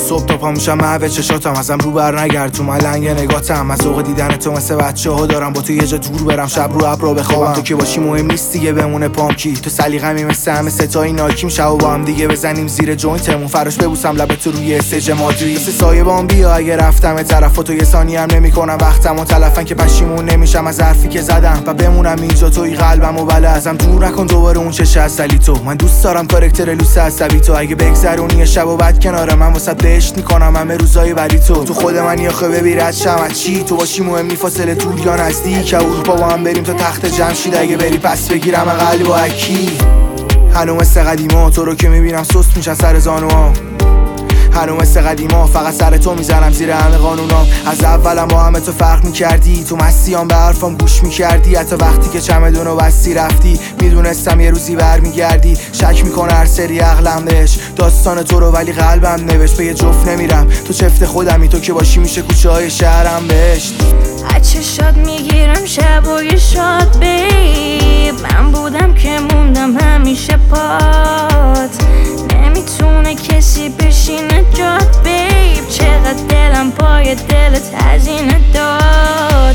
صبح تا پا میشم محو چشاتم، ازم رو بر نگرد تو ملنگ نگاتم. از ذوق دیدن تو مثل بچه‌ها دارم با تو یه جا دور برم، شب رو ابرا بخوابم. تو که باشی مهم نیست دیگه بمونه پام کی، تو سلیقه‌می مثل همه ستایی ناکیم. شب با هم دیگه بزنیم زیر جوینتمون، فراش ببوسم لب تو روی استیج مادرید. مثل سایه بام بیا اگه رفتم طرف تو یه ثانیه هم نمی‌کنم وقتمو تلفن که پشیمون نمیشم از حرفی که زدم و بمونم اینجا. توی قلبمو بله ازم دور نکن دوباره اون چش اصلی تو. من دوست دارم کاراکتر لوس عصبی تو، اگه بگذرونی شب و بعد کنار من واسه بهشت میکنم همه روزای ولی تو خود من یا خوبه بیرد شم چی تو باشی مهم نی فاصله دور یا نزدیک. اروپا با هم بریم تا تخت جمشید، اگه بری پس بگیرم قلب و اکی. هنوز مثل قدیما تو رو که میبینم سست میشن سر زانوام، هنوز مثل قدیما فقط سر تو میزنم زیر همه قانونام. از اولم با همه تو فرق میکردی، تو مسیام به حرفام گوش میکردی. حتی وقتی که چمدونو بستی رفتی میدونستم یه روزی برمیگردی. شک میکنه هر سری عقلم بهش داستان تو رو ولی قلبم نوشت. به یه جفت نمیرم تو چفت خودمی، تو که باشی میشه کوچه های شهرم بهشت. چشات میگیرم شبای شاد بیب، من بودم که موندم همیشه پات. نمیتونه کسی بشینه جات بیب، چقدر دلم پای دلت هزینه داد.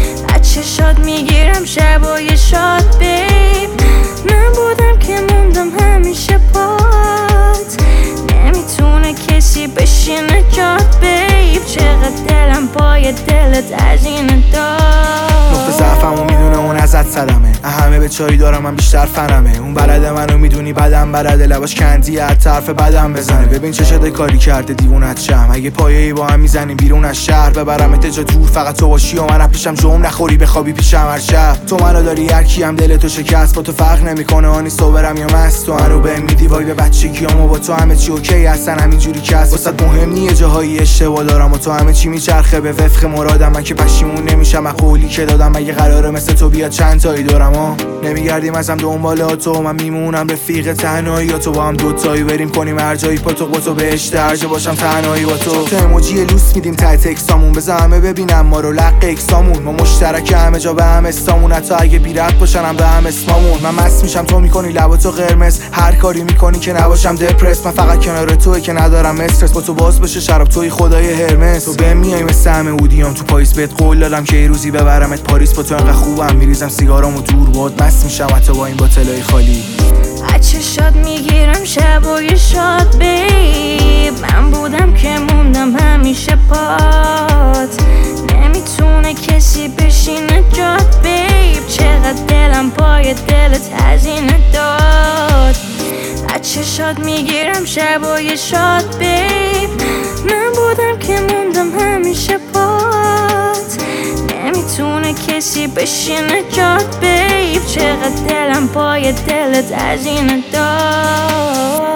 چشات میگیرم شبای شاد بیب، من بودم که موندم همیشه پات. نمیتونه کسی بشینه جات بیب، چقدر دلم پای دلت هزینه داد. نقطه ضعفمو میدونه اون ازت صدمه، همه به چایی دارم من بیشتر فنمه. اون بلده منو میدونی بدم بلده، لباش کندی هر طرف بدم بزنه. ببین چه شده کاری کرده دیوونت شم، اگه پایه‌ای با هم میزنیم بیرون از شهر. ببرمت جا دور فقط تو باشی و من پیشم جوم نخوری بخوابی پیشم هر شب. تو منو داری هر کیم دل تو شکست، با تو فرق نمیکنه آنی صبرم یا مست. تو هنو بهم میدی وای به بچگیامو، با تو همه چی اوکی هستن همینجوری که هست. واسط مهم نیه جاهای اشتباه دارم و تو همه چی میچرخه به وفق مرادم. من که پشیمون نمیشم از قولی که دادم، اگه قراره مثل تو بیاد چند تایی دارم نمیگردیم ازم دنبال تو. من میمونم رفیق تنهایی یا تو با هم دوتایی بریم کنیم هر جایی پاتوق با تو بهشت هر جا باشم تنهایی با تو. تو ایموجی لوس میدیم ته تکستامون، بذار همه ببینم ما رو لق اکسامون. ما مشترک همه جا به هم استامون، حتی اگه بیرت باشنم به هم اسمامون. من مست میشم تو میکنی لباتو قرمز، هر کاری میکنی که نباشم دپرس. من فقط کنار توئه که ندارم استرس، با تو باز بشه شراب توی خدای هرمس. تو بهم میای مثل همه اودیام تو پاییز، بهت قول دادم که یه روزی ببرمت پاریس. با تو انقدر خوبم میریزم سیگارامو دور باد، مست میشم حتی با این باتلای خالی. چشات میگیرم شبای شاد بیب، من بودم که موندم همیشه پات. نمیتونه کسی بشینه جات بیب، چقدر دلم پای دلت هزینه داد. چشات میگیرم شبای شاد بیب، من بودم که موندم همیشه پات. نمیتونه کسی بشینه جات بیب، چقدر دلم پای دلت هزینه داد.